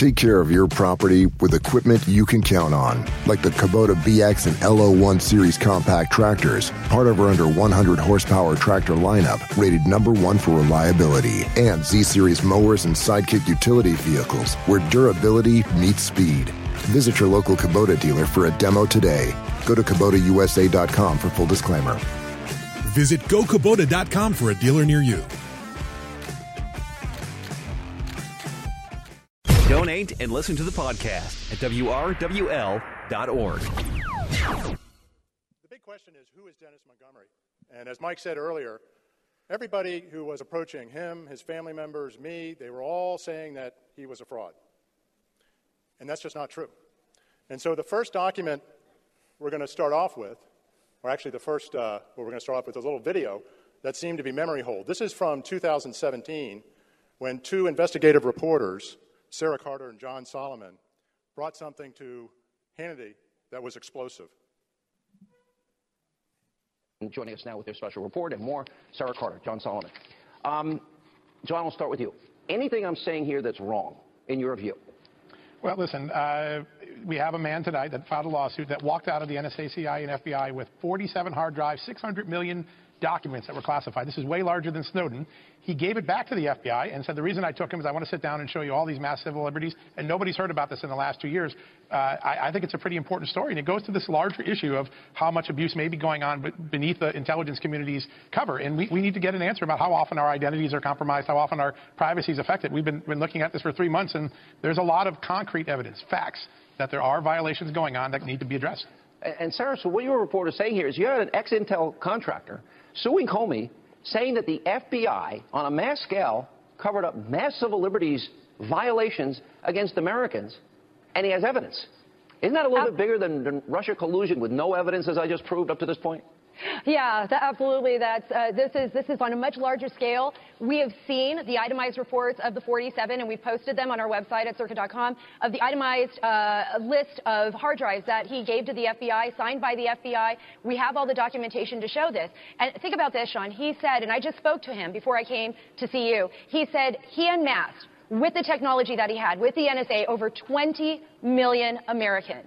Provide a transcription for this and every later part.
Take care of your property with equipment you can count on, like the Kubota BX and LO1 Series compact tractors, part of our under 100 horsepower tractor lineup, rated #1 for reliability, and Z-Series mowers and Sidekick utility vehicles, where durability meets speed. Visit your local Kubota dealer for a demo today. Go to KubotaUSA.com for full disclaimer. Visit GoKubota.com for a dealer near you. Donate and listen to the podcast at WRWL.org. The big question is, who is Dennis Montgomery? And as Mike said earlier, everybody who was approaching him, his family members, me, they were all saying that he was a fraud. And that's just not true. And so the first document we're going to start off with, or actually the first, what we're going to start off with is a little video that seemed to be memory hold. This is from 2017, when two investigative reporters, Sarah Carter and John Solomon, brought something to Hannity that was explosive. Joining us now with their special report and more, Sarah Carter, John Solomon. John, I'll start with you. Anything I'm saying here that's wrong, in your view? Well, listen, we have a man tonight that filed a lawsuit that walked out of the NSA, CIA, and FBI with 47 hard drives, 600 million documents that were classified. This is way larger than Snowden. He gave it back to the FBI and said, the reason I took him is I want to sit down and show you all these mass civil liberties, and nobody's heard about this in the last 2 years. I think it's a pretty important story, and it goes to this larger issue of how much abuse may be going on beneath the intelligence community's cover. And we need to get an answer about how often our identities are compromised, how often our privacy is affected. We've been looking at this for 3 months, and there's a lot of concrete evidence, facts, that there are violations going on that need to be addressed. And Sarah, so what your report is saying here is you had an ex-Intel contractor suing Comey, saying that the FBI, on a mass scale, covered up mass civil liberties violations against Americans, and he has evidence. Isn't that a little bit bigger than Russia collusion with no evidence, as I just proved up to this point? Yeah, absolutely. This is on a much larger scale. We have seen the itemized reports of the 47, and we posted them on our website at circuit.com, of the itemized list of hard drives that he gave to the FBI, signed by the FBI. We have all the documentation to show this. And think about this, Sean. He said, and I just spoke to him before I came to see you, he said he unmasked, with the technology that he had, with the NSA, over 20 million Americans.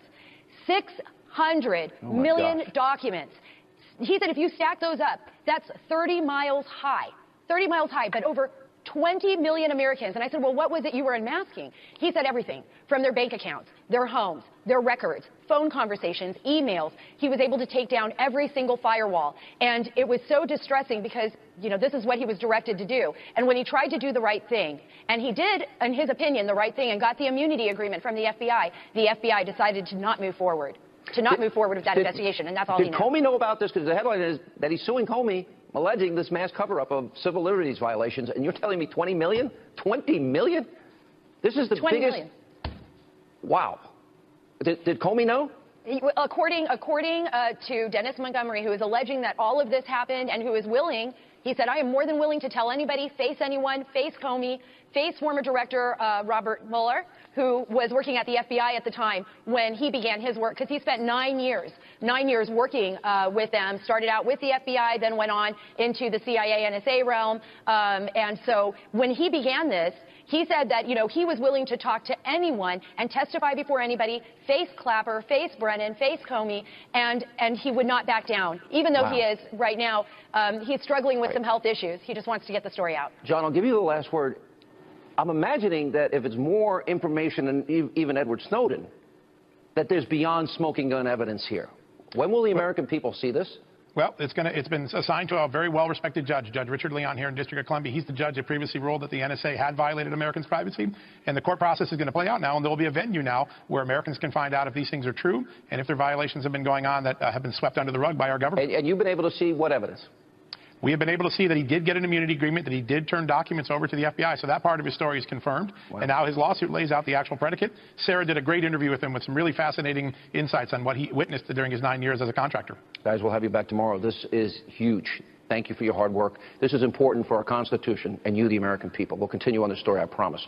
600 million documents. He said if you stack those up, that's 30 miles high. 30 miles high, but over 20 million Americans. And I said, well, what was it you were unmasking? He said everything, from their bank accounts, their homes, their records, phone conversations, emails. He was able to take down every single firewall. And it was so distressing because, you know, this is what he was directed to do. And when he tried to do the right thing, and he did, in his opinion, the right thing and got the immunity agreement from the FBI decided to not move forward. Move forward with that investigation, and that's all he knows. Did Comey know about this? Because the headline is that he's suing Comey, alleging this mass cover-up of civil liberties violations, and you're telling me 20 million? 20 million? This is the 20 biggest... million. Wow. Did Comey know? According to Dennis Montgomery, who is alleging that all of this happened and who is willing, he said, I am more than willing to tell anybody, face anyone, face Comey, face former director Robert Mueller, who was working at the FBI at the time when he began his work, because he spent 9 years working with them, started out with the FBI, then went on into the CIA, NSA realm. And so when he began this, he said that, you know, he was willing to talk to anyone and testify before anybody, face Clapper, face Brennan, face Comey, and he would not back down. Even though he is, right now, he's struggling with some health issues. He just wants to get the story out. John, I'll give you the last word. I'm imagining that if it's more information than even Edward Snowden, that there's beyond smoking gun evidence here. When will the American people see this? Well, it's been assigned to a very well-respected judge, Judge Richard Leon here in District of Columbia. He's the judge that previously ruled that the NSA had violated Americans' privacy. And the court process is going to play out now, and there will be a venue now where Americans can find out if these things are true and if there are violations have been going on that have been swept under the rug by our government. And you've been able to see what evidence? We have been able to see that he did get an immunity agreement, that he did turn documents over to the FBI. So that part of his story is confirmed. Wow. And now his lawsuit lays out the actual predicate. Sarah did a great interview with him with some really fascinating insights on what he witnessed during his 9 years as a contractor. Guys, we'll have you back tomorrow. This is huge. Thank you for your hard work. This is important for our Constitution and you, the American people. We'll continue on this story, I promise.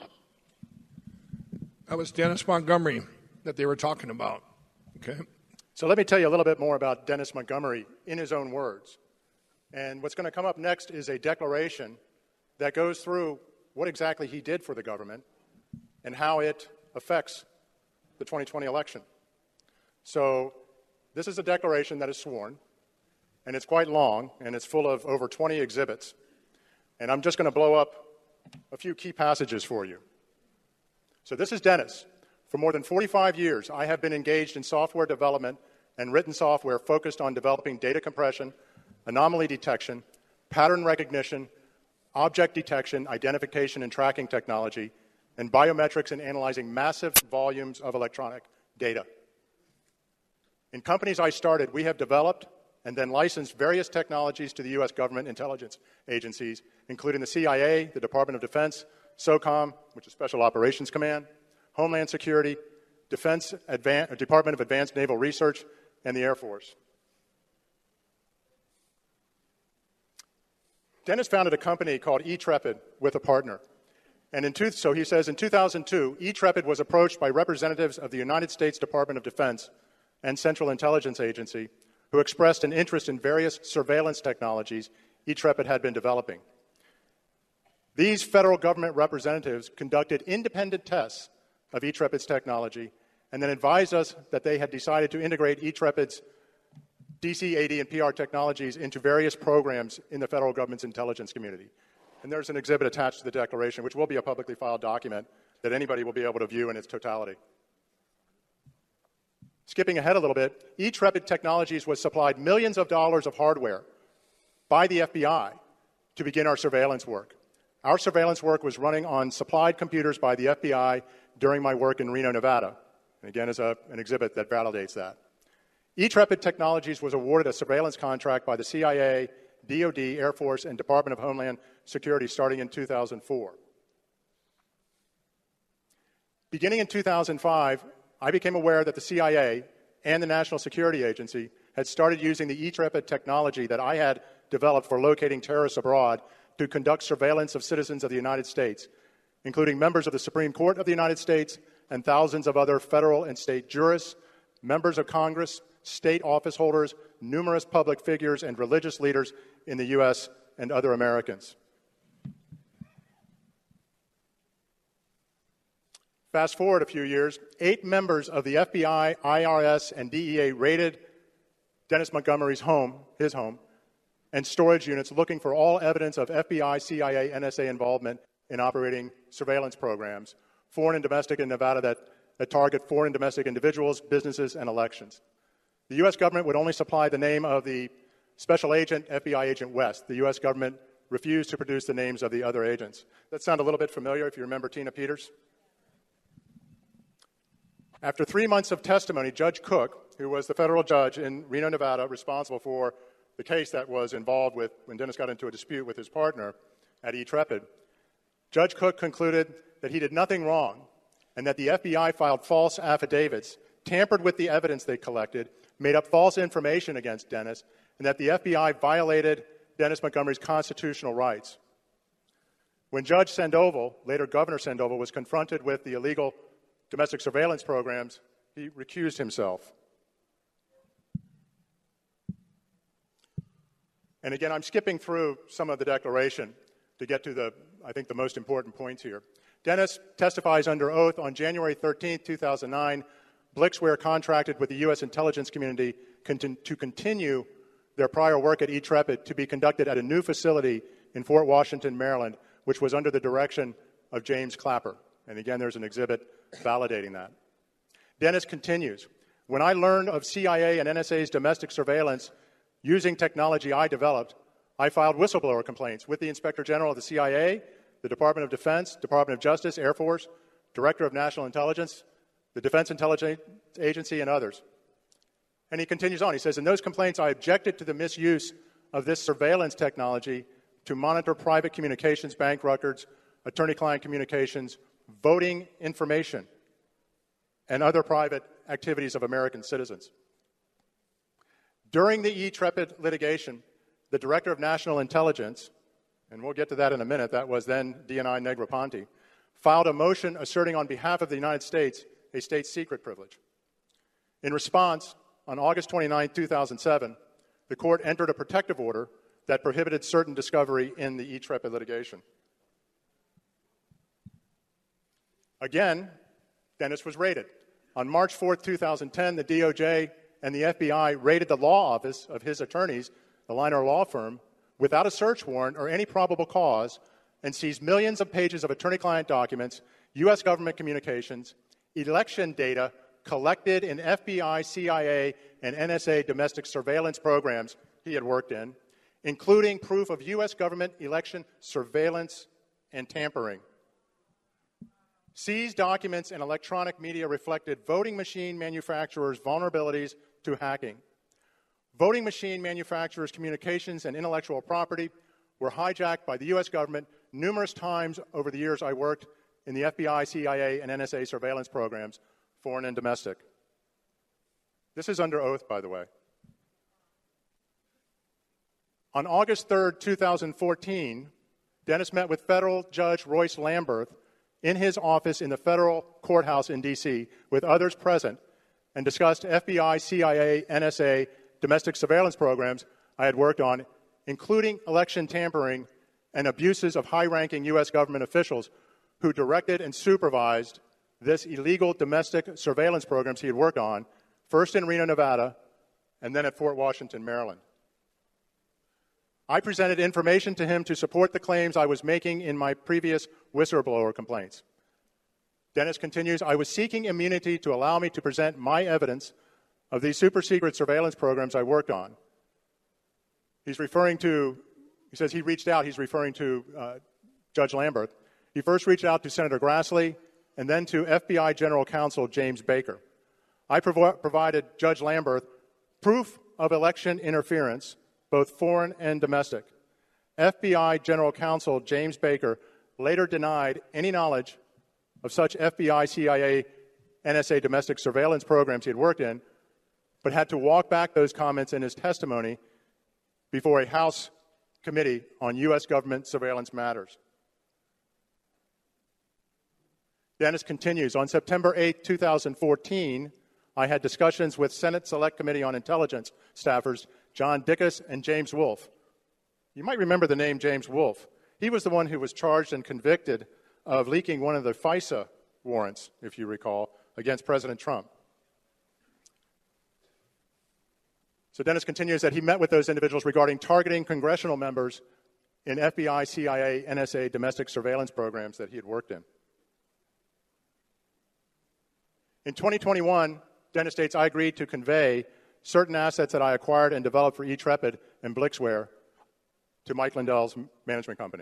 That was Dennis Montgomery that they were talking about. Okay. So let me tell you a little bit more about Dennis Montgomery in his own words. And what's going to come up next is a declaration that goes through what exactly he did for the government and how it affects the 2020 election. So this is a declaration that is sworn, and it's quite long, and it's full of over 20 exhibits. And I'm just going to blow up a few key passages for you. So this is Dennis. For more than 45 years, I have been engaged in software development and written software focused on developing data compression, anomaly detection, pattern recognition, object detection, identification and tracking technology, and biometrics and analyzing massive volumes of electronic data. In companies I started, we have developed and then licensed various technologies to the U.S. government intelligence agencies, including the CIA, the Department of Defense, SOCOM, which is Special Operations Command, Homeland Security, Department of Advanced Naval Research, and the Air Force. Dennis founded a company called eTrepid with a partner. And so he says, in 2002, eTrepid was approached by representatives of the United States Department of Defense and Central Intelligence Agency who expressed an interest in various surveillance technologies eTrepid had been developing. These federal government representatives conducted independent tests of eTrepid's technology and then advised us that they had decided to integrate eTrepid's DC, AD, and PR technologies into various programs in the federal government's intelligence community. And there's an exhibit attached to the declaration, which will be a publicly filed document that anybody will be able to view in its totality. Skipping ahead a little bit, eTrepid Technologies was supplied millions of dollars of hardware by the FBI to begin our surveillance work. Our surveillance work was running on supplied computers by the FBI during my work in Reno, Nevada. And again, is an exhibit that validates that. eTrepid Technologies was awarded a surveillance contract by the CIA, DoD, Air Force, and Department of Homeland Security starting in 2004. Beginning in 2005, I became aware that the CIA and the National Security Agency had started using the eTrepid technology that I had developed for locating terrorists abroad to conduct surveillance of citizens of the United States, including members of the Supreme Court of the United States and thousands of other federal and state jurists, members of Congress, state office holders, numerous public figures, and religious leaders in the U.S. and other Americans. Fast forward a few years, 8 members of the FBI, IRS, and DEA raided Dennis Montgomery's home, his home, and storage units looking for all evidence of FBI, CIA, NSA involvement in operating surveillance programs, foreign and domestic in Nevada that target foreign and domestic individuals, businesses, and elections. The U.S. government would only supply the name of the special agent, FBI Agent West. The U.S. government refused to produce the names of the other agents. That sound a little bit familiar if you remember Tina Peters? After 3 months of testimony, Judge Cook, who was the federal judge in Reno, Nevada, responsible for the case that was involved with when Dennis got into a dispute with his partner at eTrepid, Judge Cook concluded that he did nothing wrong and that the FBI filed false affidavits, tampered with the evidence they collected, made up false information against Dennis, and that the FBI violated Dennis Montgomery's constitutional rights. When Judge Sandoval, later Governor Sandoval, was confronted with the illegal domestic surveillance programs, he recused himself. And again, I'm skipping through some of the declaration to get to I think the most important points here. Dennis testifies under oath on January 13, 2009, Blixware contracted with the U.S. intelligence community to continue their prior work at eTrepid to be conducted at a new facility in Fort Washington, Maryland, which was under the direction of James Clapper. And again, there's an exhibit validating that. Dennis continues, when I learned of CIA and NSA's domestic surveillance using technology I developed, I filed whistleblower complaints with the Inspector General of the CIA, the Department of Defense, Department of Justice, Air Force, Director of National Intelligence, the Defense Intelligence Agency, and others. And he continues on. He says, in those complaints, I objected to the misuse of this surveillance technology to monitor private communications, bank records, attorney-client communications, voting information, and other private activities of American citizens. During the eTrepid litigation, the Director of National Intelligence, and we'll get to that in a minute, that was then DNI Negroponte, filed a motion asserting on behalf of the United States a state secret privilege. In response, on August 29, 2007, the court entered a protective order that prohibited certain discovery in the eTrepid litigation. Again, Dennis was raided. On March 4th, 2010, the DOJ and the FBI raided the law office of his attorneys, the Liner Law Firm, without a search warrant or any probable cause, and seized millions of pages of attorney-client documents, U.S. government communications, election data collected in FBI, CIA, and NSA domestic surveillance programs he had worked in, including proof of U.S. government election surveillance and tampering. Seized documents and electronic media reflected voting machine manufacturers' vulnerabilities to hacking. Voting machine manufacturers' communications and intellectual property were hijacked by the U.S. government numerous times over the years I worked in the FBI, CIA, and NSA surveillance programs, foreign and domestic. This is under oath, by the way. On August 3rd, 2014, Dennis met with federal Judge Royce Lamberth in his office in the federal courthouse in D.C. with others present and discussed FBI, CIA, NSA domestic surveillance programs I had worked on, including election tampering and abuses of high-ranking U.S. government officials who directed and supervised this illegal domestic surveillance programs he had worked on, first in Reno, Nevada, and then at Fort Washington, Maryland. I presented information to him to support the claims I was making in my previous whistleblower complaints. Dennis continues, I was seeking immunity to allow me to present my evidence of these super-secret surveillance programs I worked on. He's referring to, he says he reached out, he's referring to Judge Lamberth. He first reached out to Senator Grassley and then to FBI General Counsel James Baker. I provided Judge Lamberth proof of election interference, both foreign and domestic. FBI General Counsel James Baker later denied any knowledge of such FBI, CIA, NSA domestic surveillance programs he had worked in, but had to walk back those comments in his testimony before a House Committee on U.S. Government Surveillance Matters. Dennis continues, on September 8, 2014, I had discussions with Senate Select Committee on Intelligence staffers John Dickus and James Wolfe. You might remember the name James Wolfe. He was the one who was charged and convicted of leaking one of the FISA warrants, if you recall, against President Trump. So Dennis continues that he met with those individuals regarding targeting congressional members in FBI, CIA, NSA domestic surveillance programs that he had worked in. In 2021, Dennis states, I agreed to convey certain assets that I acquired and developed for eTrepid and Blixware to Mike Lindell's management company.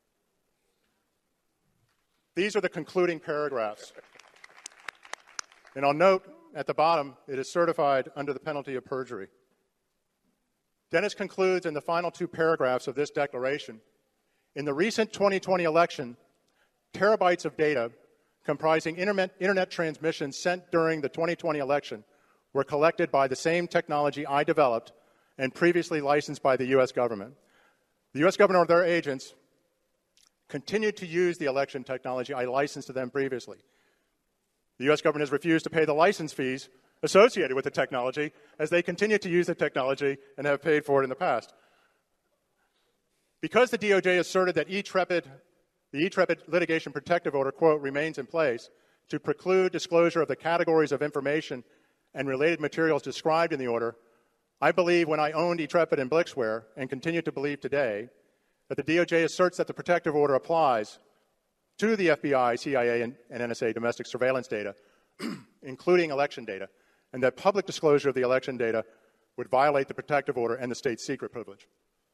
These are the concluding paragraphs. And I'll note at the bottom, it is certified under the penalty of perjury. Dennis concludes in the final two paragraphs of this declaration, in the recent 2020 election, terabytes of data comprising internet transmissions sent during the 2020 election were collected by the same technology I developed and previously licensed by the U.S. government. The U.S. government or their agents continued to use the election technology I licensed to them previously. The U.S. government has refused to pay the license fees associated with the technology as they continue to use the technology and have paid for it in the past. Because the DOJ asserted that the eTrepid litigation protective order, quote, remains in place to preclude disclosure of the categories of information and related materials described in the order, I believe when I owned eTrepid and Blixware, and continue to believe today, that the DOJ asserts that the protective order applies to the FBI, CIA, and NSA domestic surveillance data, including election data, and that public disclosure of the election data would violate the protective order and the state secret privilege.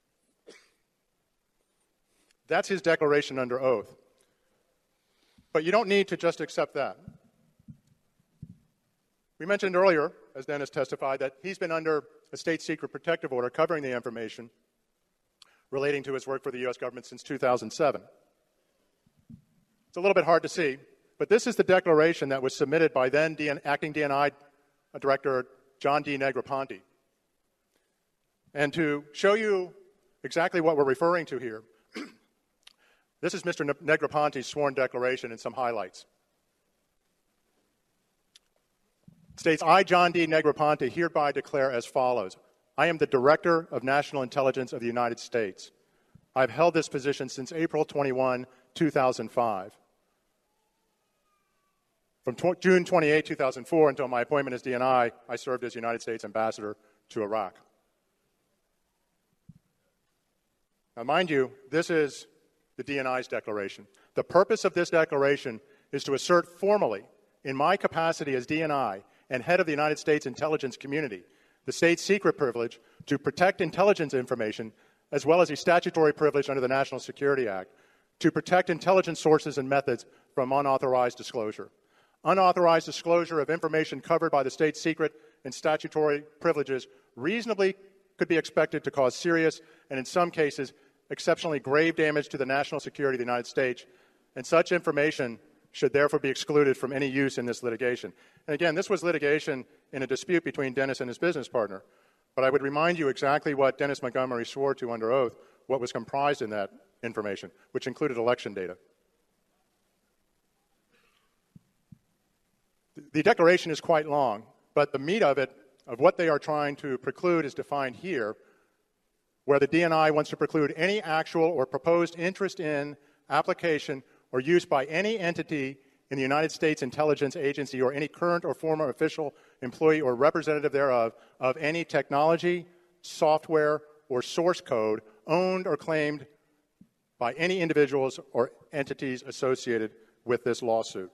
That's his declaration under oath. But you don't need to just accept that. We mentioned earlier, as Dennis testified, that he's been under a state secret protective order covering the information relating to his work for the U.S. government since 2007. It's a little bit hard to see, but this is the declaration that was submitted by then acting DNI Director John D. Negroponte. And to show you exactly what we're referring to here, this is Mr. Negroponte's sworn declaration and some highlights. It states, I, John D. Negroponte, hereby declare as follows. I am the Director of National Intelligence of the United States. I've held this position since April 21, 2005. From June 28, 2004 until my appointment as DNI, I served as United States Ambassador to Iraq. Now, mind you, this is the DNI's declaration. The purpose of this declaration is to assert formally, in my capacity as DNI and head of the United States intelligence community, the state secret privilege to protect intelligence information, as well as a statutory privilege under the National Security Act, to protect intelligence sources and methods from unauthorized disclosure. Unauthorized disclosure of information covered by the state secret and statutory privileges reasonably could be expected to cause serious and, in some cases, exceptionally grave damage to the national security of the United States, and such information should therefore be excluded from any use in this litigation. And again, this was litigation in a dispute between Dennis and his business partner. But I would remind you exactly what Dennis Montgomery swore to under oath, what was comprised in that information, which included election data. The declaration is quite long, but the meat of it, of what they are trying to preclude, is defined here, where the DNI wants to preclude any actual or proposed interest in, application, or use by any entity in the United States Intelligence Agency or any current or former official, employee, or representative thereof of any technology, software, or source code owned or claimed by any individuals or entities associated with this lawsuit.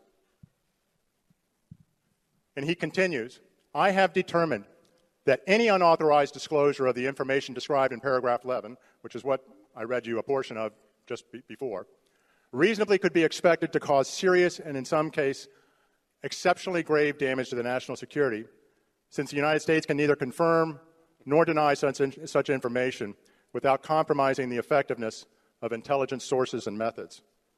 And he continues, I have determined that any unauthorized disclosure of the information described in paragraph 11, which is what I read you a portion of just before, reasonably could be expected to cause serious and, in some case, exceptionally grave damage to the national security, since the United States can neither confirm nor deny such information without compromising the effectiveness of intelligence sources and methods.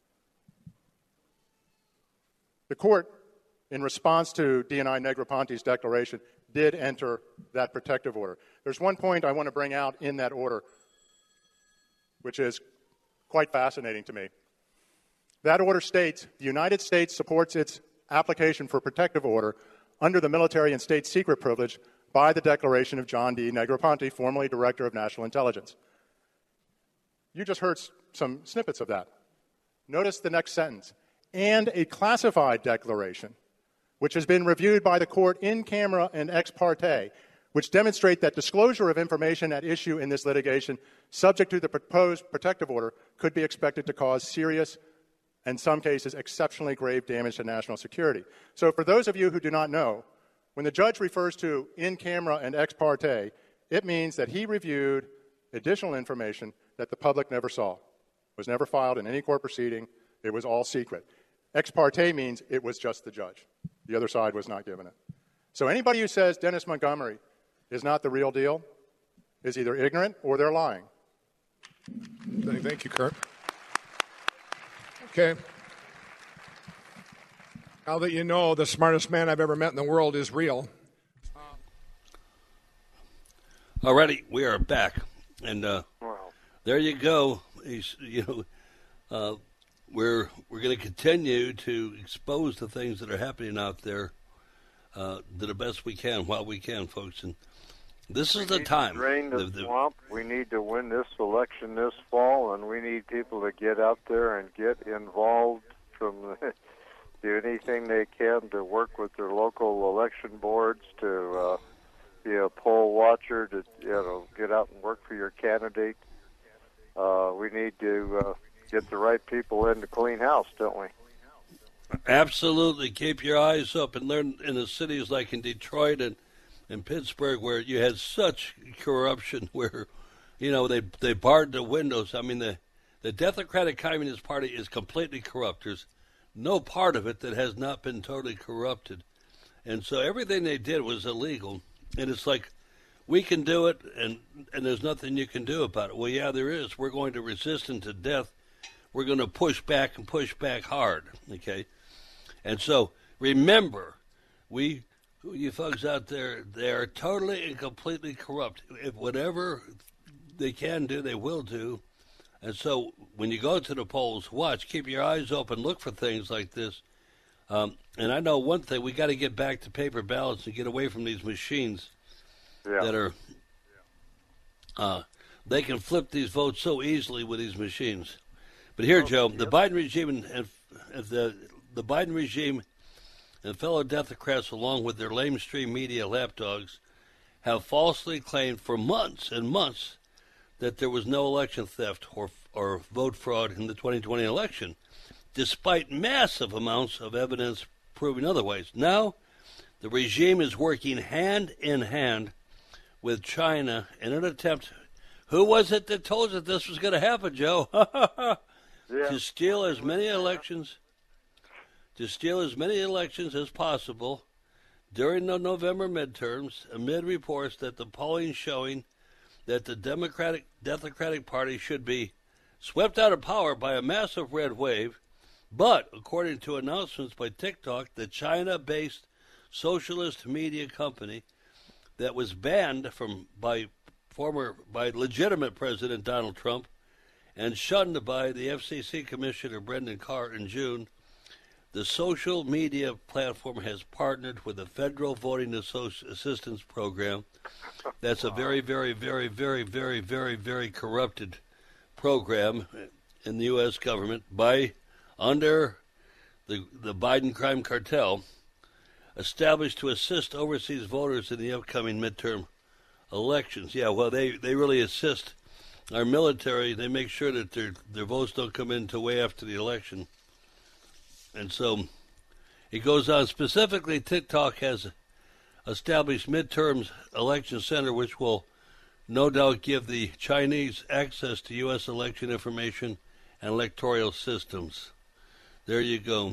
The court, in response to DNI Negroponte's declaration, did enter that protective order. There's one point I want to bring out in that order, which is quite fascinating to me. That order states, the United States supports its application for protective order under the military and state secret privilege by the declaration of John D. Negroponte, formerly Director of National Intelligence. You just heard some snippets of that. Notice the next sentence. And a classified declaration, which has been reviewed by the court in camera and ex parte, which demonstrate that disclosure of information at issue in this litigation, subject to the proposed protective order, could be expected to cause serious, and in some cases, exceptionally grave damage to national security. So for those of you who do not know, when the judge refers to in camera and ex parte, it means that he reviewed additional information that the public never saw, was never filed in any court proceeding, it was all secret. Ex parte means it was just the judge. The other side was not given it. So anybody who says Dennis Montgomery is not the real deal is either ignorant or they're lying. Thank you, Kurt. Okay. Now that you know the smartest man I've ever met in the world is real. Alrighty, we are back. And there you go. We're going to continue to expose the things that are happening out there to the best we can while we can, folks. And this is the time. To drain the swamp. We need to win this election this fall, and we need people to get out there and get involved do anything they can to work with their local election boards, to be a poll watcher, to get out and work for your candidate. We need to get the right people in to clean house, don't we? Absolutely. Keep your eyes open. Learn in the cities like in Detroit and Pittsburgh, where you had such corruption, where they barred the windows. I mean, the Democratic Communist Party is completely corrupt. There's no part of it that has not been totally corrupted, and so everything they did was illegal. And it's like, we can do it, and there's nothing you can do about it. Well, yeah, there is. We're going to resist unto death. We're going to push back and push back hard, okay? And so remember, you folks out there, they are totally and completely corrupt. If whatever they can do, they will do. And so when you go to the polls, watch, keep your eyes open, look for things like this. And I know one thing, we got to get back to paper ballots and get away from these machines that are, they can flip these votes so easily with these machines. But here, Joe, the Biden regime and the Biden regime and fellow Democrats, along with their lamestream media lapdogs, have falsely claimed for months and months that there was no election theft or vote fraud in the 2020 election, despite massive amounts of evidence proving otherwise. Now, the regime is working hand in hand with China in an attempt. Who was it that told us this was going to happen, Joe? To steal as many elections as possible during the November midterms, amid reports that the polling showing that the Democratic Party should be swept out of power by a massive red wave. But according to announcements by TikTok, the China-based socialist media company that was banned by legitimate President Donald Trump and shunned by the FCC Commissioner Brendan Carr in June, the social media platform has partnered with the Federal Voting Assistance Program. That's a very, very, very, very, very, very, very corrupted program in the U.S. government under the Biden crime cartel, established to assist overseas voters in the upcoming midterm elections. Yeah, well, they really assist our military. They make sure that their votes don't come in until way after the election. And so it goes on. Specifically, TikTok has established midterms election center, which will no doubt give the Chinese access to U.S. election information and electoral systems. There you go.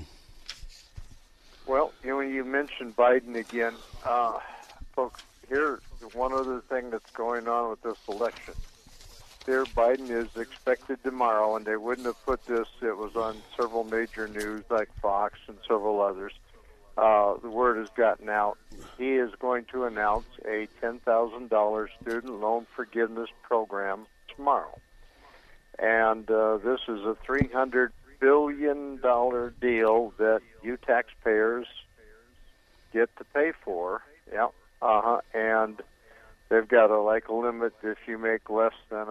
Well, you mentioned Biden again. Folks, here's one other thing that's going on with this election. Here, Biden is expected tomorrow, and they wouldn't have put this. It was on several major news like Fox and several others. The word has gotten out. He is going to announce a $10,000 student loan forgiveness program tomorrow. And this is a $300 billion deal that you taxpayers get to pay for. Yeah. And they've got a limit. If you make less than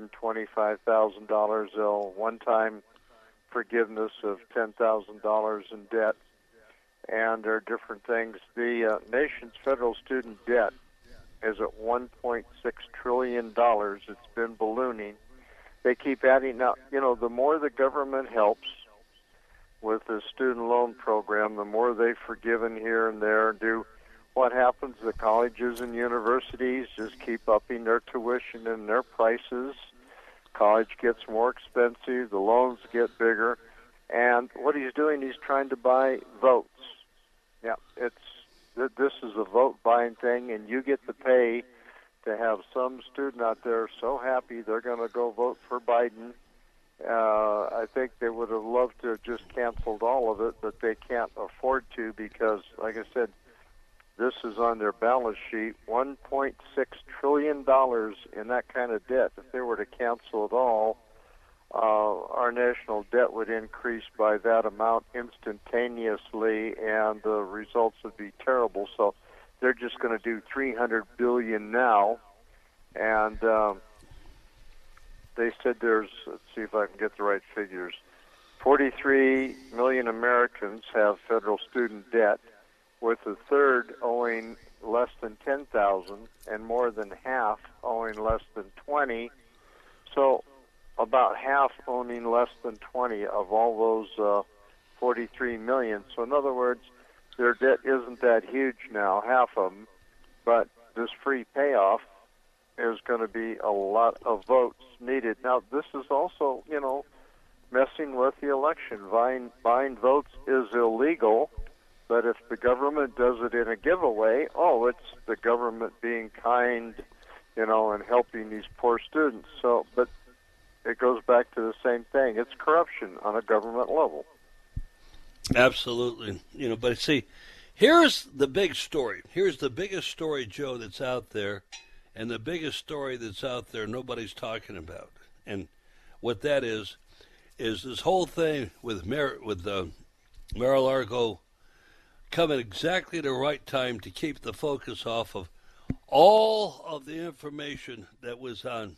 $125,000, they'll one-time forgiveness of $10,000 in debt. And there are different things. The nation's federal student debt is at $1.6 trillion. It's been ballooning. They keep adding. Now, the more the government helps with the student loan program, the more they've forgiven here and there. What happens? The colleges and universities just keep upping their tuition and their prices. College gets more expensive. The loans get bigger. And what he's doing, he's trying to buy votes. Yeah, this is a vote-buying thing, and you get to pay to have some student out there so happy they're going to go vote for Biden. I think they would have loved to have just canceled all of it, but they can't afford to because, like I said, this is on their balance sheet, $1.6 trillion in that kind of debt. If they were to cancel it all, our national debt would increase by that amount instantaneously, and the results would be terrible. So they're just going to do $300 billion now, and they said let's see if I can get the right figures, 43 million Americans have federal student debt, with a third owing less than $10,000 and more than half owing less than $20,000. So about half owning less than 20 of all those 43 million. So in other words, their debt isn't that huge now, half of them, but this free payoff is going to be a lot of votes needed. Now, this is also, messing with the election. Buying votes is illegal, but if the government does it in a giveaway, it's the government being kind, and helping these poor students. So, but it goes back to the same thing. It's corruption on a government level. Absolutely. But see, here's the big story. Here's the biggest story, Joe, that's out there, and the biggest story that's out there nobody's talking about. And what that is this whole thing with Mar-a-Lago coming exactly at the right time to keep the focus off of all of the information that was on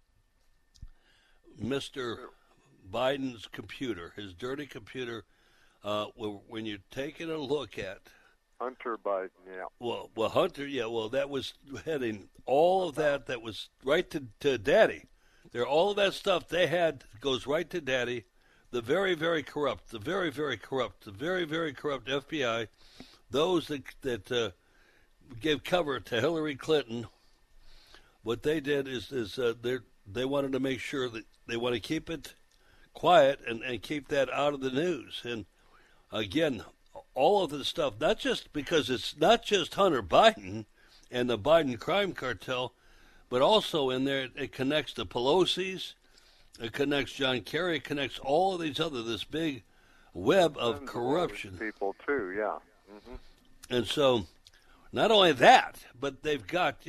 Mr. Biden's computer, his dirty computer, when you're taking a look at Hunter Biden, yeah. Well, Hunter, yeah. Well, that was heading all of that was right to Daddy. All of that stuff they had goes right to Daddy. The very, very corrupt, the very, very corrupt FBI, those that gave cover to Hillary Clinton. What they did is they wanted to make sure that they want to keep it quiet and keep that out of the news. And again, all of this stuff, not just because it's not just Hunter Biden and the Biden crime cartel, but also in there it connects the Pelosi's, it connects John Kerry, it connects all of this big web of corruption. People too, yeah. Mm-hmm. And so, not only that, but they've got,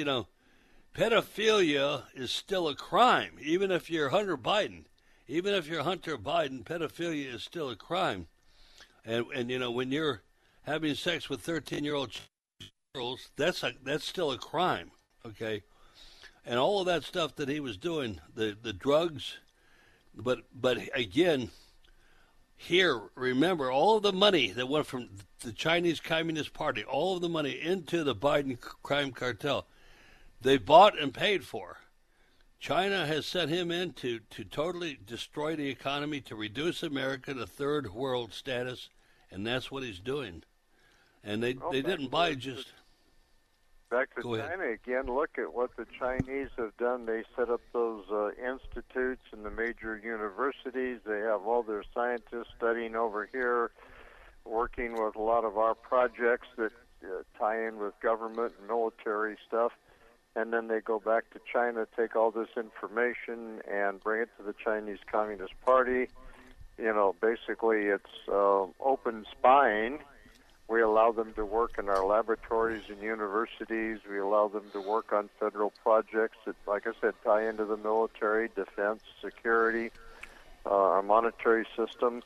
pedophilia is still a crime, even if you're Hunter Biden. Even if you're Hunter Biden, pedophilia is still a crime. And when you're having sex with 13-year-old girls, that's still a crime, okay? And all of that stuff that he was doing, the drugs, but again, here, remember, all of the money that went from the Chinese Communist Party, all of the money into the Biden crime cartel, they bought and paid for. China has sent him in to totally destroy the economy, to reduce America to third world status, and that's what he's doing. And they didn't buy just... Back to China again, look at what the Chinese have done. They set up those institutes in the major universities. They have all their scientists studying over here, working with a lot of our projects that tie in with government and military stuff. And then they go back to China, take all this information, and bring it to the Chinese Communist Party. Basically it's open spying. We allow them to work in our laboratories and universities. We allow them to work on federal projects that, like I said, tie into the military, defense, security, our monetary system.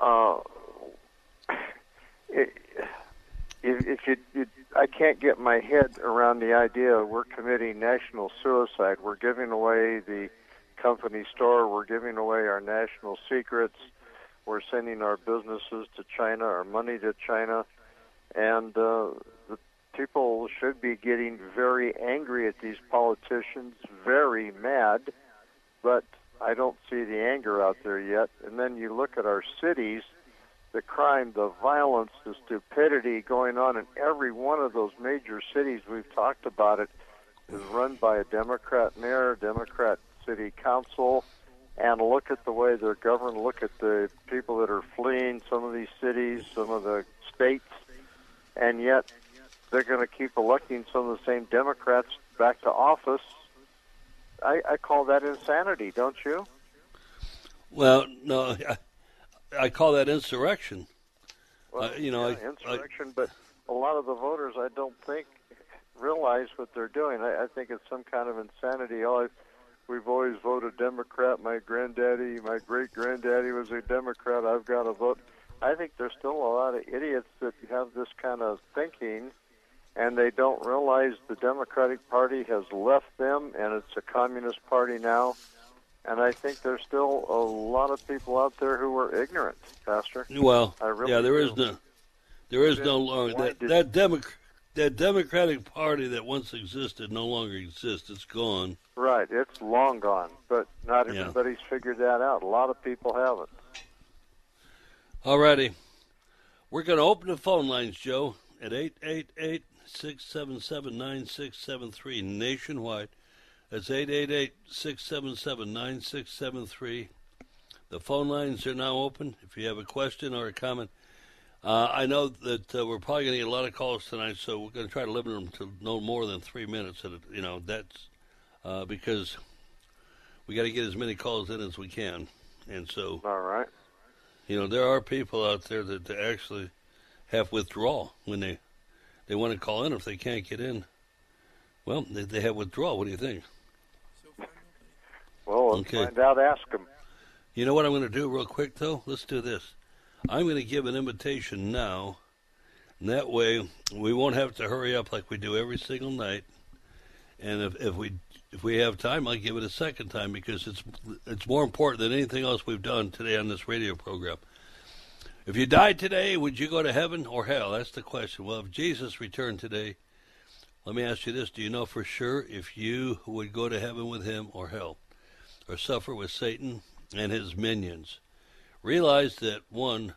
I can't get my head around the idea we're committing national suicide. We're giving away the company store. We're giving away our national secrets. We're sending our businesses to China, our money to China. And the people should be getting very angry at these politicians, very mad, but I don't see the anger out there yet. And then you look at our cities, the crime, the violence, the stupidity going on in every one of those major cities, we've talked about it, is run by a Democrat mayor, Democrat city council, and look at the way they're governed. Look at the people that are fleeing some of these cities, some of the states, and yet they're going to keep electing some of the same Democrats back to office. I call that insanity, don't you? Well, no, I call that insurrection. Well, insurrection, but a lot of the voters, I don't think, realize what they're doing. I think it's some kind of insanity. We've always voted Democrat. My granddaddy, my great-granddaddy was a Democrat. I've got to vote. I think there's still a lot of idiots that have this kind of thinking, and they don't realize the Democratic Party has left them, and it's a communist party now. And I think there's still a lot of people out there who are ignorant, Pastor. Well, there is no longer that Democratic Party that once existed no longer exists. It's gone. Right, it's long gone. But not everybody's figured that out. A lot of people haven't. All righty. We're going to open the phone lines, Joe, at 888-677-9673 nationwide. That's 888-677-9673. The phone lines are now open. If you have a question or a comment, I know that we're probably going to get a lot of calls tonight, so we're going to try to limit them to no more than 3 minutes. That's because we got to get as many calls in as we can. And so, all right. There are people out there that actually have withdrawal when they want to call in. If they can't get in, well, they have withdrawal. What do you think? Well, let's find out. Ask them. You know what I'm going to do real quick, though? Let's do this. I'm going to give an invitation now, and that way we won't have to hurry up like we do every single night. And if we have time, I'll give it a second time because it's more important than anything else we've done today on this radio program. If you died today, would you go to heaven or hell? That's the question. Well, if Jesus returned today, let me ask you this. Do you know for sure if you would go to heaven with him or hell, or suffer with Satan and his minions? Realize that, one,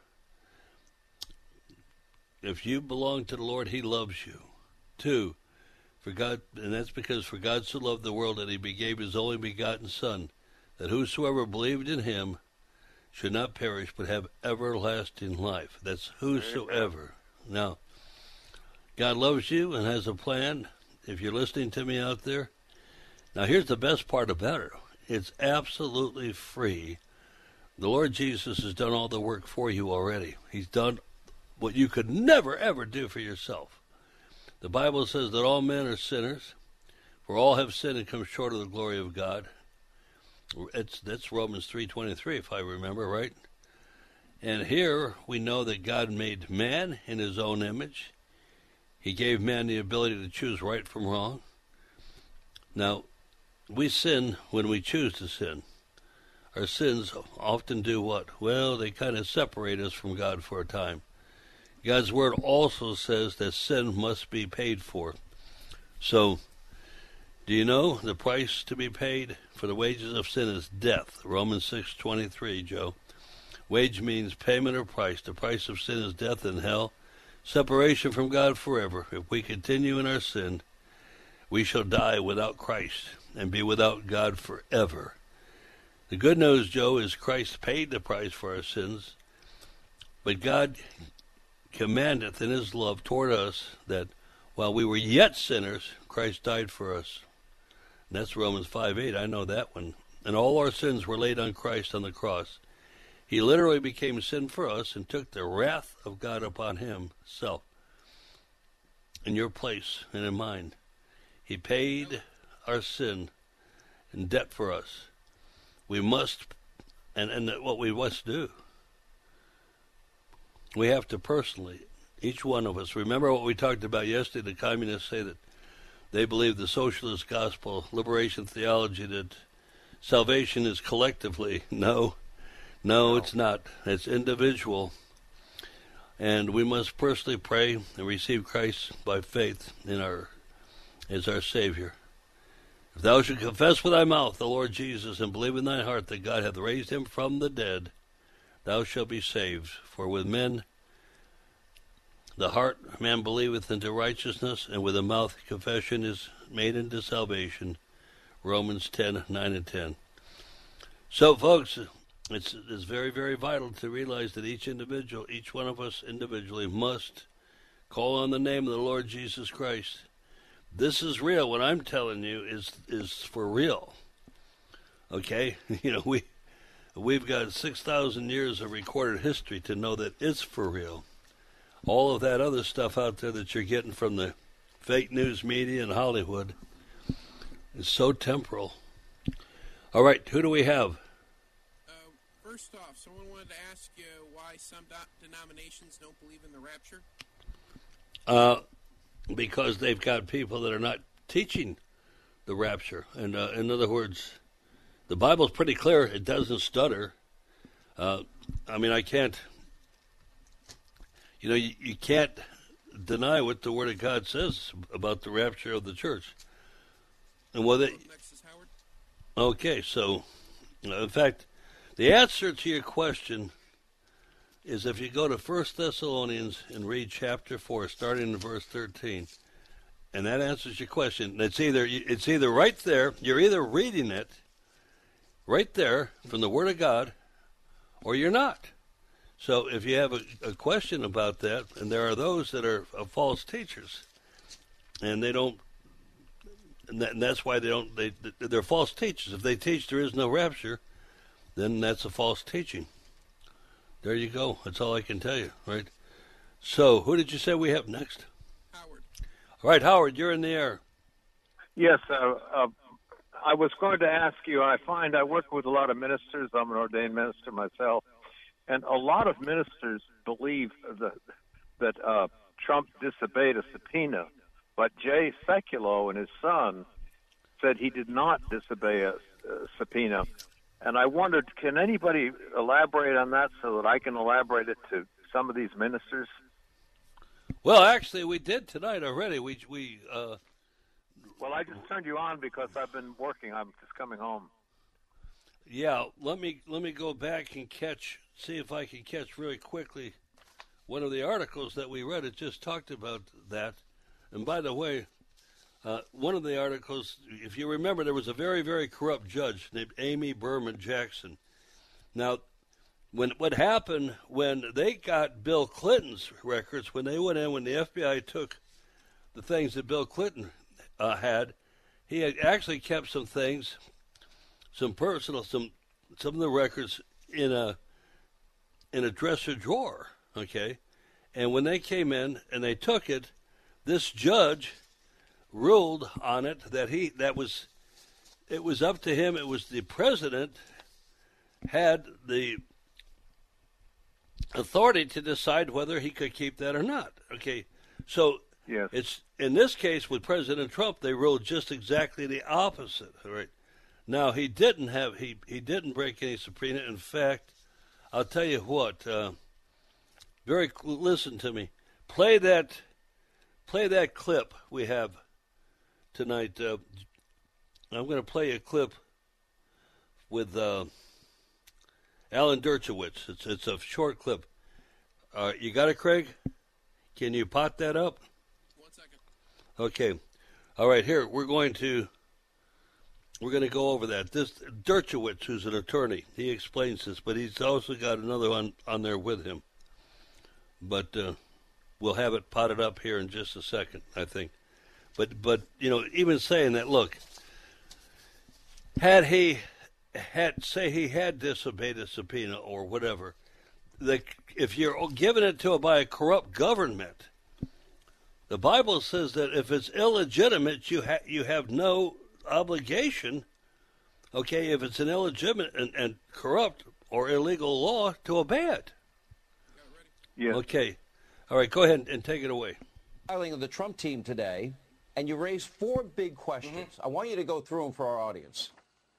if you belong to the Lord, he loves you. Two, for God, and that's because for God so loved the world that he gave his only begotten Son, that whosoever believed in him should not perish but have everlasting life. That's whosoever. Now, God loves you and has a plan. If you're listening to me out there, now here's the best part about it. It's absolutely free. The Lord Jesus has done all the work for you already. He's done what you could never, ever do for yourself. The Bible says that all men are sinners, for all have sinned and come short of the glory of God. That's Romans 3:23, if I remember right. And here we know that God made man in his own image. He gave man the ability to choose right from wrong. Now, we sin when we choose to sin. Our sins often do what? Well, they kind of separate us from God for a time. God's word also says that sin must be paid for. So, do you know the price to be paid for the wages of sin is death? Romans 6:23, Joe. Wage means payment or price. The price of sin is death and hell, separation from God forever. If we continue in our sin, we shall die without Christ and be without God forever. The good news, Joe, is Christ paid the price for our sins, but God commandeth in his love toward us that while we were yet sinners, Christ died for us. And that's Romans 5:8. I know that one. And all our sins were laid on Christ on the cross. He literally became sin for us and took the wrath of God upon himself in your place and in mine. He paid our sin and debt for us. We must, and what we must do, we have to personally, each one of us, remember what we talked about yesterday. The communists say that they believe the socialist gospel, liberation theology, that salvation is collectively. No, it's not. It's individual. And we must personally pray and receive Christ by faith as our Savior. If thou shalt confess with thy mouth the Lord Jesus and believe in thine heart that God hath raised him from the dead, thou shalt be saved. For with the heart man believeth unto righteousness, and with the mouth confession is made unto salvation. Romans 10:9 and 10. So, folks, it's very, very vital to realize that each one of us individually, must call on the name of the Lord Jesus Christ. This is real. What I'm telling you is for real. Okay? We've got 6,000 years of recorded history to know that it's for real. All of that other stuff out there that you're getting from the fake news media and Hollywood is so temporal. All right, who do we have? First off, someone wanted to ask you why some denominations don't believe in the rapture. Because they've got people that are not teaching the rapture. And in other words, the Bible's pretty clear. It doesn't stutter. I can't, you can't deny what the Word of God says about the rapture of the church. And Next is Howard. Okay, so, in fact, the answer to your question is if you go to 1 Thessalonians and read chapter 4, starting in verse 13, and that answers your question. It's either right there, you're either reading it right there from the Word of God, or you're not. So if you have a question about that, and there are those that are false teachers, and they don't, and that's why they're false teachers. If they teach there is no rapture, then that's a false teaching. There you go. That's all I can tell you, right? So, who did you say we have next? Howard. All right, Howard, you're in the air. Yes, I was going to ask you, I work with a lot of ministers. I'm an ordained minister myself. And a lot of ministers believe that Trump disobeyed a subpoena. But Jay Sekulow and his son said he did not disobey a subpoena. And I wondered, can anybody elaborate on that so that I can elaborate it to some of these ministers? Well, actually, we did tonight already. Well, I just turned you on because I've been working. I'm just coming home. Yeah, let me go back and see if I can catch really quickly one of the articles that we read. It just talked about that. And by the way, one of the articles, if you remember, there was a very, very corrupt judge named Amy Berman Jackson. Now, what happened when they got Bill Clinton's records, when they went in, when the FBI took the things that Bill Clinton had, he had actually kept some things, some of the records in a dresser drawer, okay? And when they came in and they took it, this judge ruled on it that it was up to him. It was the president had the authority to decide whether he could keep that or not. Okay, so yes. It's in this case with President Trump, they ruled just exactly the opposite. All right, now he didn't break any subpoena. In fact, I'll tell you what. Listen to me. Play that clip we have tonight. I'm going to play a clip with Alan Dershowitz. It's a short clip. You got it, Craig? Can you pot that up? 1 second. Okay. All right. Here we're going to go over that. This Dershowitz, who's an attorney, he explains this, but he's also got another one on there with him. But we'll have it potted up here in just a second, I think. But even saying that, look, he had disobeyed a subpoena or whatever, if you're given it by a corrupt government, the Bible says that if it's illegitimate, you have no obligation, okay, if it's an illegitimate and corrupt or illegal law, to obey it. Yes. Okay. All right, go ahead and take it away. Filing of the Trump team today, and you raised 4 big questions. Mm-hmm. I want you to go through them for our audience.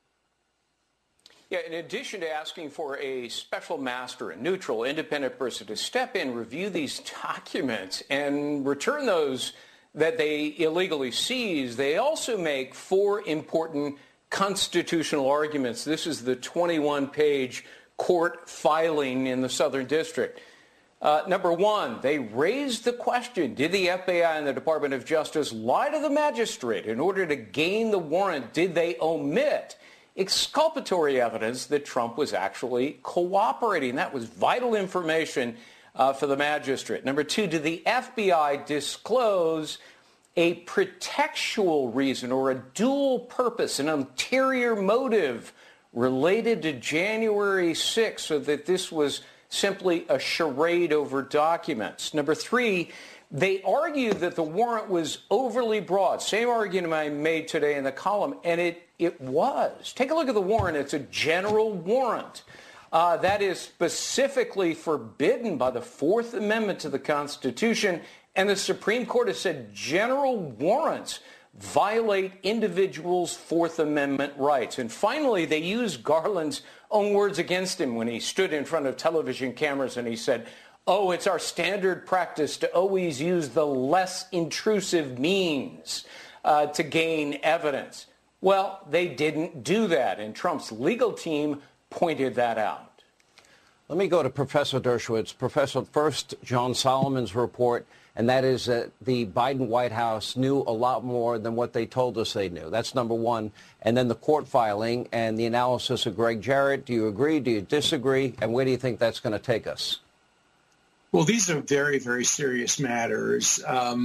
Yeah, in addition to asking for a special master, a neutral, independent person to step in, review these documents, and return those that they illegally seized, they also make 4 important constitutional arguments. This is the 21-page court filing in the Southern District. Number 1, they raised the question, did the FBI and the Department of Justice lie to the magistrate in order to gain the warrant? Did they omit exculpatory evidence that Trump was actually cooperating? That was vital information for the magistrate. Number 2, did the FBI disclose a pretextual reason or a dual purpose, an ulterior motive related to January 6th, so that this was simply a charade over documents? Number 3, they argued that the warrant was overly broad. Same argument I made today in the column, and it was. Take a look at the warrant. It's a general warrant. That is specifically forbidden by the 4th Amendment to the Constitution, and the Supreme Court has said general warrants violate individuals' 4th Amendment rights. And finally, they used Garland's own words against him when he stood in front of television cameras and he said, "Oh, it's our standard practice to always use the less intrusive means to gain evidence." Well, they didn't do that, and Trump's legal team pointed that out. Let me go to Professor Dershowitz. Professor, first, John Solomon's report, and that is that the Biden White House knew a lot more than what they told us they knew. That's number 1. And then the court filing and the analysis of Greg Jarrett. Do you agree? Do you disagree? And where do you think that's going to take us? Well, these are very, very serious matters.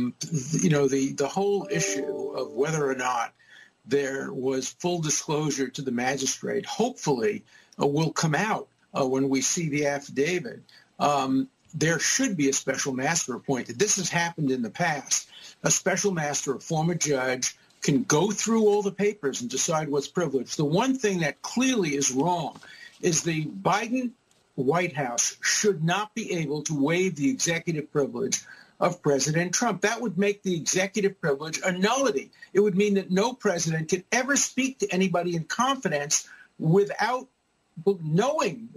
The whole issue of whether or not there was full disclosure to the magistrate, hopefully, will come out when we see the affidavit. There should be a special master appointed. This has happened in the past. A special master, a former judge, can go through all the papers and decide what's privileged. The one thing that clearly is wrong is the Biden White House should not be able to waive the executive privilege of President Trump. That would make the executive privilege a nullity. It would mean that no president could ever speak to anybody in confidence without knowing that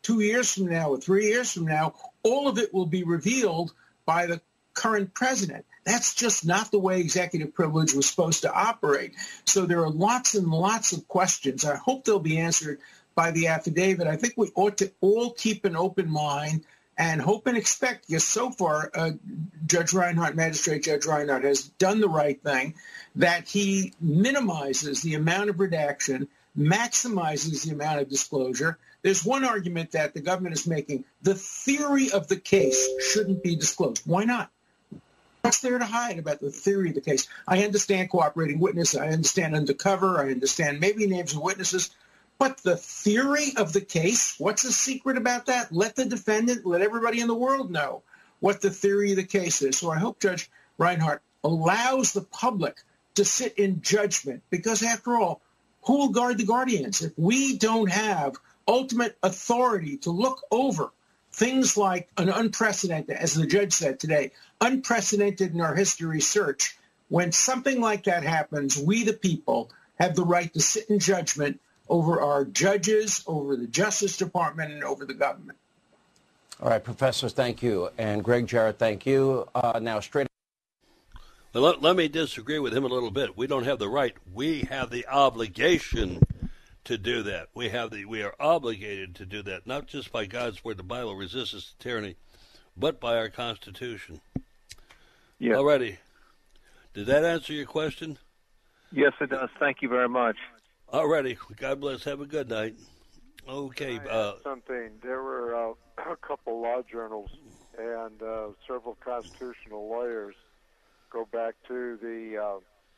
2 years from now or 3 years from now, all of it will be revealed by the current president. That's just not the way executive privilege was supposed to operate. So there are lots and lots of questions. I hope they'll be answered by the affidavit. I think we ought to all keep an open mind and hope and expect, because so far Judge Reinhart, Magistrate Judge Reinhart, has done the right thing, that he minimizes the amount of redaction, maximizes the amount of disclosure. There's one argument that the government is making. The theory of the case shouldn't be disclosed. Why not? What's there to hide about the theory of the case? I understand cooperating witness. I understand undercover. I understand maybe names of witnesses. But the theory of the case, what's the secret about that? Let the defendant, let everybody in the world know what the theory of the case is. So I hope Judge Reinhart allows the public to sit in judgment, because after all, who will guard the guardians? If we don't have ultimate authority to look over things like an unprecedented, as the judge said today, unprecedented in our history search, when something like that happens, we the people have the right to sit in judgment over our judges, over the Justice Department, and over the government. All right, professors, thank you. And Greg Jarrett, thank you. Now, straight. Well, let me disagree with him a little bit. We don't have the right. We have the obligation to do that. We are obligated to do that, not just by God's word, the Bible, resistance to tyranny, but by our Constitution. Yeah. Alrighty. Did that answer your question? Yes, it does. Thank you very much. Alrighty. God bless. Have a good night. Okay. Something. There were a couple law journals and several constitutional lawyers go back to the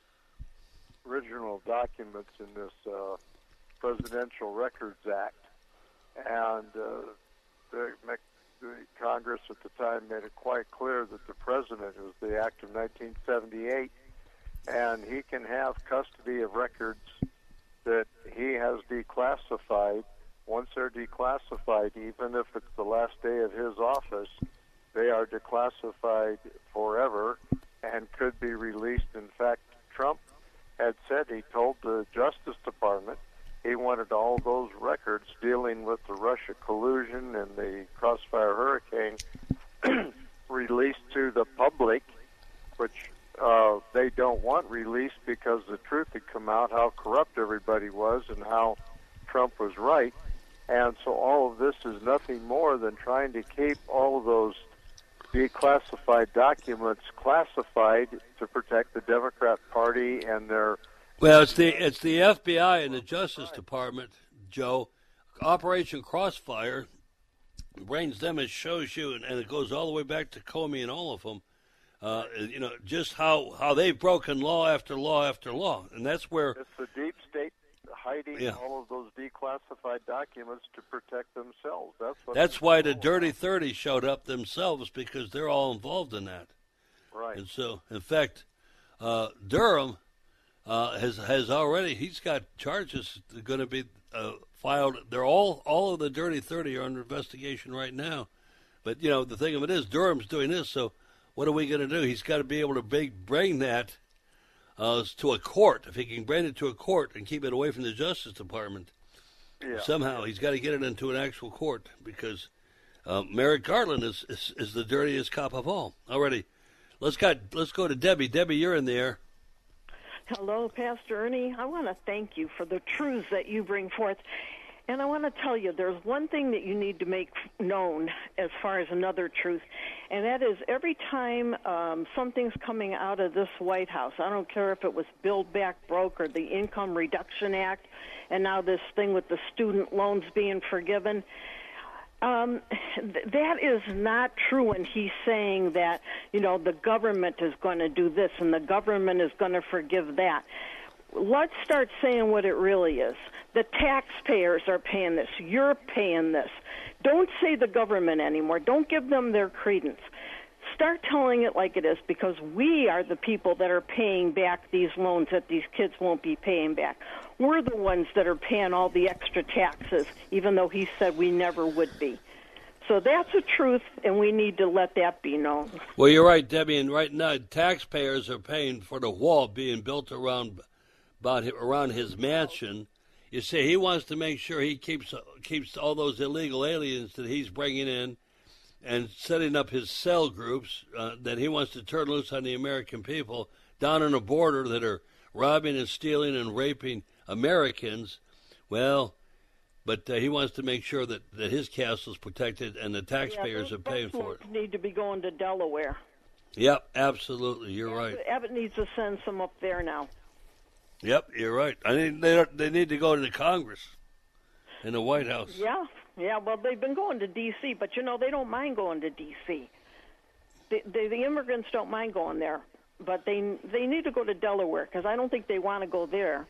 original documents in this Presidential Records Act, and the Congress at the time made it quite clear that the president, it was the Act of 1978, and he can have custody of records that he has declassified. Once they're declassified, even if it's the last day of his office, they are declassified forever and could be released. In fact, Trump had said, he told the Justice Department he wanted all those records dealing with the Russia collusion and the Crossfire Hurricane released to the public, which they don't want released because the truth had come out, how corrupt everybody was and how Trump was right. And so all of this is nothing more than trying to keep all of those declassified documents classified to protect the Democrat Party and their... Well, it's the FBI and the Justice Department, Joe. Operation Crossfire brings them and shows you, and it goes all the way back to Comey and all of them, just how they've broken law after law after law. And that's where... It's the deep state hiding all of those declassified documents to protect themselves. That's why the Dirty 30 showed up themselves, because they're all involved in that. Right. And so, in fact, Durham has already, he's got charges that are going to be filed. They're all of the Dirty 30 are under investigation right now. But, the thing of it is, Durham's doing this, so what are we going to do? He's got to be able to bring that to a court. If he can bring it to a court and keep it away from the Justice Department, somehow he's got to get it into an actual court, because Merrick Garland is the dirtiest cop of all. Already, let's go to Debbie. Debbie, you're in the air. Hello, Pastor Ernie. I want to thank you for the truths that you bring forth. And I want to tell you, there's one thing that you need to make known as far as another truth, and that is every time something's coming out of this White House, I don't care if it was Build Back Broke or the Income Reduction Act, and now this thing with the student loans being forgiven, that is not true when he's saying that, the government is going to do this and the government is going to forgive that. Let's start saying what it really is. The taxpayers are paying this. You're paying this. Don't say the government anymore. Don't give them their credence. Start telling it like it is, because we are the people that are paying back these loans that these kids won't be paying back. We're the ones that are paying all the extra taxes, even though he said we never would be. So that's the truth, and we need to let that be known. Well, you're right, Debbie, and right now taxpayers are paying for the wall being built around his mansion. You see, he wants to make sure he keeps all those illegal aliens that he's bringing in and setting up his cell groups that he wants to turn loose on the American people down on the border that are robbing and stealing and raping Americans. Well, but he wants to make sure that his castle's protected and the taxpayers are paying for it. Need to be going to Delaware. Yep, absolutely. You're right. Abbott needs to send some up there now. Yep, you're right. I mean, they need to go to the Congress in the White House. Yeah. Well, they've been going to D.C., but they don't mind going to D.C. The immigrants don't mind going there, but they need to go to Delaware because I don't think they want to go there.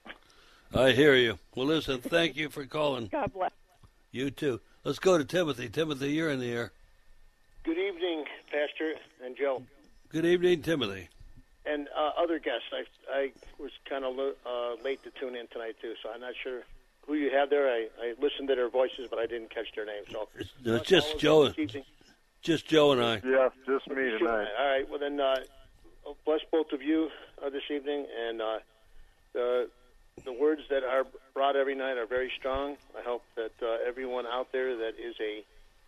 I hear you. Well, listen, thank you for calling. God bless. You too. Let's go to Timothy. Timothy, you're in the air. Good evening, Pastor and Joe. Good evening, Timothy. And other guests. I was kind of late to tune in tonight, too, so I'm not sure who you have there. I listened to their voices, but I didn't catch their names. So it's just Joe. Just Joe and I. Yeah, just me tonight. All right. Well, then, bless both of you this evening. And the words that are brought every night are very strong. I hope that everyone out there that is a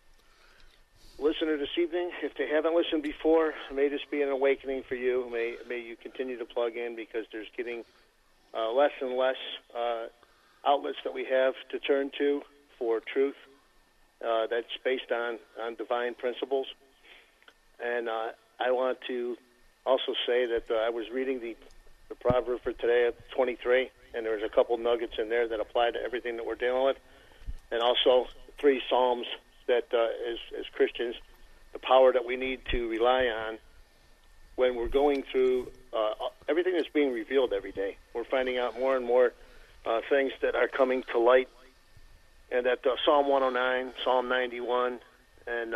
listener this evening, if they haven't listened before, may this be an awakening for you. May you continue to plug in because there's getting less and less outlets that we have to turn to for truth that's based on divine principles. And I want to also say that I was reading the proverb for today at 23, and there's a couple nuggets in there that apply to everything that we're dealing with, and also 3 Psalms that as Christians, the power that we need to rely on when we're going through everything that's being revealed every day. We're finding out more and more things that are coming to light, and that Psalm 109, Psalm 91, and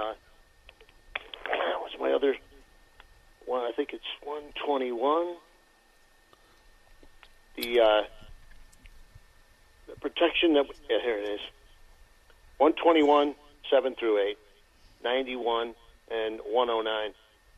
what's my other one? I think it's 121. The protection that here it is. 121, 7 through 8, 91, and 109.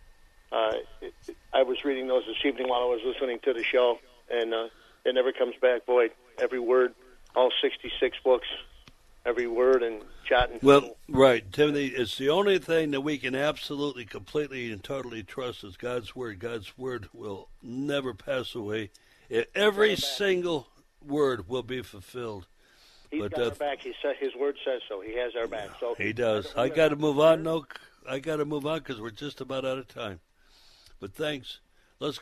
I was reading those this evening while I was listening to the show, and it never comes back void. Every word, all 66 books, every word and jot and well, right, Timothy, it's the only thing that we can absolutely, completely, and totally trust is God's Word. God's Word will never pass away. Every single word will be fulfilled. He's got our back. His word says so. He has our back. So he does. I got to move on. No, I got to move on because we're just about out of time. But thanks. Let's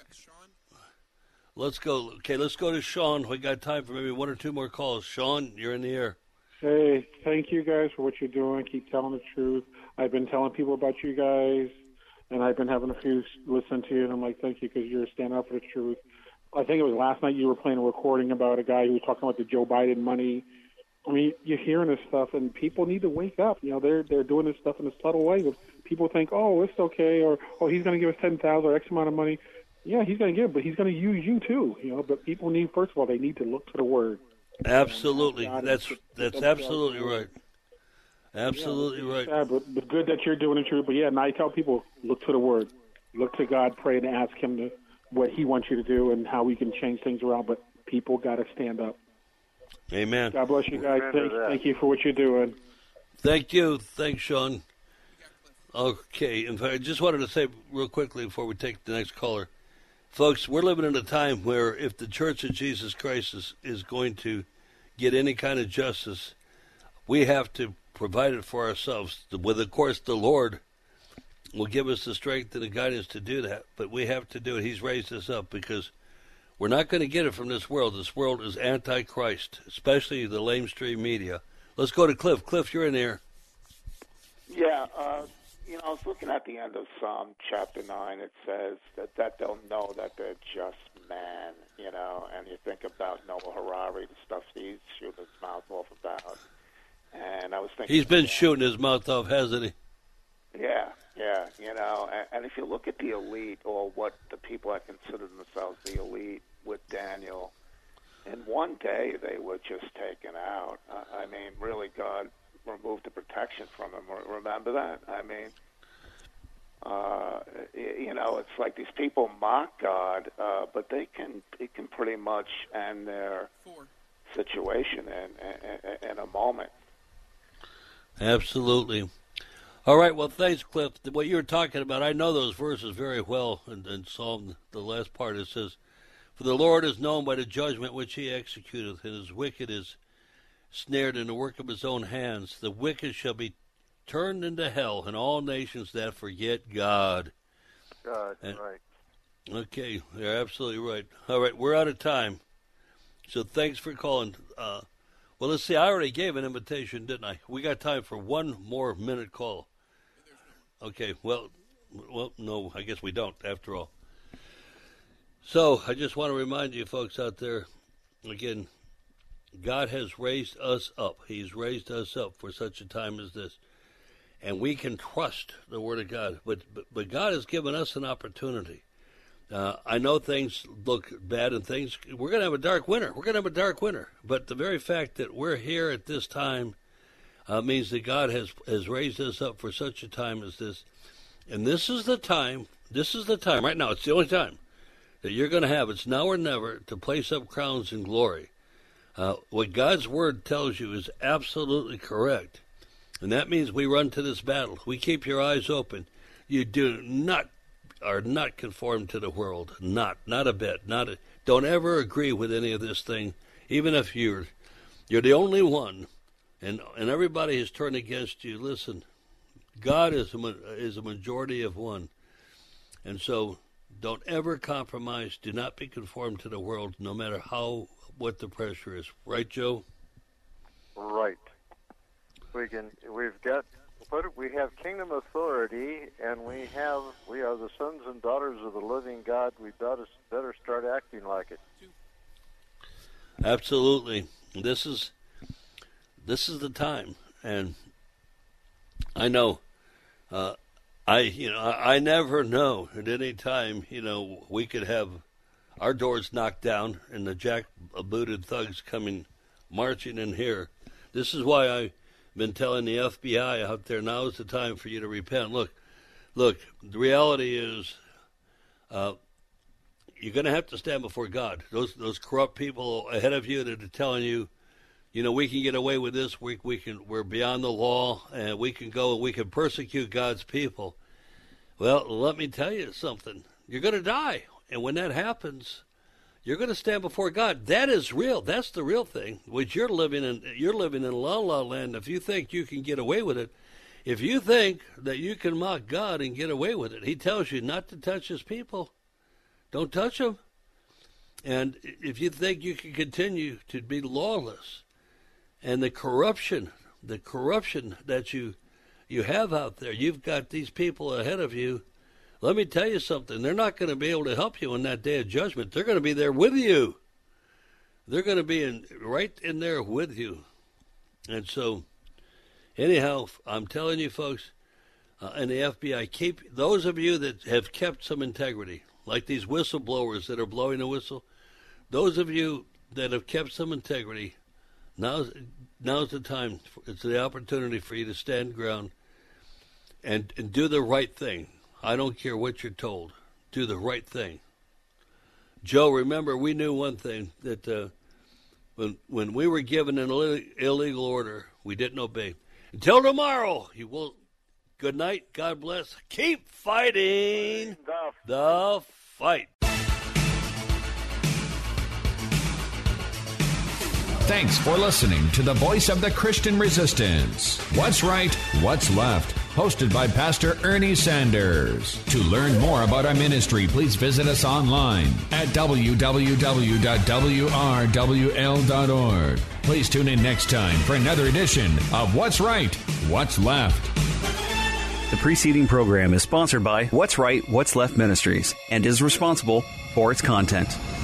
go. Okay, let's go to Sean. We got time for maybe 1 or 2 more calls. Sean, you're in the air. Hey, thank you guys for what you're doing. Keep telling the truth. I've been telling people about you guys, and I've been having a few listen to you, and I'm like, thank you because you're standing up for the truth. I think it was last night you were playing a recording about a guy who was talking about the Joe Biden money. I mean, you're hearing this stuff, and people need to wake up. They're doing this stuff in a subtle way. But people think, oh, it's okay, or oh, he's going to give us $10,000 or X amount of money. Yeah, he's going to give, but he's going to use you too. But people need, first of all, they need to look to the Word. Absolutely, that's absolutely right. Absolutely right. Sad, but good that you're doing the truth. But yeah, and I tell people, look to the Word, look to God, pray, and ask Him what He wants you to do and how we can change things around. But people got to stand up. Amen. God bless you guys. Thank you for what you're doing. Thank you. Thanks, Sean. Okay. In fact, I just wanted to say real quickly before we take the next caller. Folks, we're living in a time where if the Church of Jesus Christ is going to get any kind of justice, we have to provide it for ourselves. With, of course, the Lord will give us the strength and the guidance to do that, but we have to do it. He's raised us up because we're not going to get it from this world. This world is anti-Christ, especially the lamestream media. Let's go to Cliff. Cliff, you're in there. Yeah, I was looking at the end of Psalm chapter 9. It says that they'll know that they're just man, and you think about Noah Harari, the stuff he's shooting his mouth off about. And I was thinking... He's been shooting his mouth off, hasn't he? Yeah, and if you look at the elite, or what the people that consider themselves the elite with Daniel, in one day they were just taken out. I mean, really, God removed the protection from them. Remember that? I mean, it's like these people mock God, but it can pretty much end their situation in a moment. Absolutely. All right, well, thanks, Cliff. What you were talking about, I know those verses very well. In Psalm, the last part, it says, "For the Lord is known by the judgment which he executeth, and his wicked is snared in the work of his own hands. The wicked shall be turned into hell, and all nations that forget God." Right. Okay, you're absolutely right. All right, we're out of time. So thanks for calling. Well, let's see. I already gave an invitation, didn't I? We got time for one more minute call. Okay, well, no, I guess we don't, after all. So I just want to remind you folks out there, again, God has raised us up. He's raised us up for such a time as this. And we can trust the Word of God. But God has given us an opportunity. I know things look bad and things. We're going to have a dark winter. But the very fact that we're here at this time means that God has raised us up for such a time as this. And this is the time right now. It's the only time that you're going to have. It's now or never to place up crowns in glory. What God's Word tells you is absolutely correct. And that means we run to this battle. We keep your eyes open. You are not conformed to the world. Not a bit. Don't ever agree with any of this thing, even if you're the only one, and everybody has turned against you. Listen, God is a majority of one, and so don't ever compromise. Do not be conformed to the world, no matter what the pressure is. Right, Joe? Right. We have kingdom authority, and we are the sons and daughters of the living God. We better start acting like it. Absolutely. This is the time, and I know. I never know at any time. We could have our doors knocked down and the jack-booted thugs coming marching in here. This is why I've been telling the FBI out there, now is the time for you to repent. Look, the reality is you're going to have to stand before God. Those corrupt people ahead of you that are telling you, we can get away with this, we're beyond the law, and we can go and we can persecute God's people. Well, let me tell you something. You're going to die. And when that happens, you're going to stand before God. That is real. That's the real thing. Which you're living in la la land. If you think you can get away with it, if you think that you can mock God and get away with it, He tells you not to touch His people. Don't touch them. And if you think you can continue to be lawless, and the corruption that you have out there, you've got these people ahead of you. Let me tell you something. They're not going to be able to help you on that day of judgment. They're going to be there with you. They're going to be right in there with you. And so, anyhow, I'm telling you, folks, and the FBI, keep those of you that have kept some integrity, like these whistleblowers that are blowing the whistle, those of you that have kept some integrity, now's the time. It's the opportunity for you to stand ground and do the right thing. I don't care what you're told. Do the right thing. Joe, remember, we knew one thing, that when we were given an illegal order, we didn't obey. Until tomorrow, you will. Good night. God bless. Keep fighting the fight. Thanks for listening to the voice of the Christian Resistance. What's Right, What's Left? Hosted by Pastor Ernie Sanders. To learn more about our ministry, please visit us online at www.wrwl.org. Please tune in next time for another edition of What's Right, What's Left. The preceding program is sponsored by What's Right, What's Left Ministries and is responsible for its content.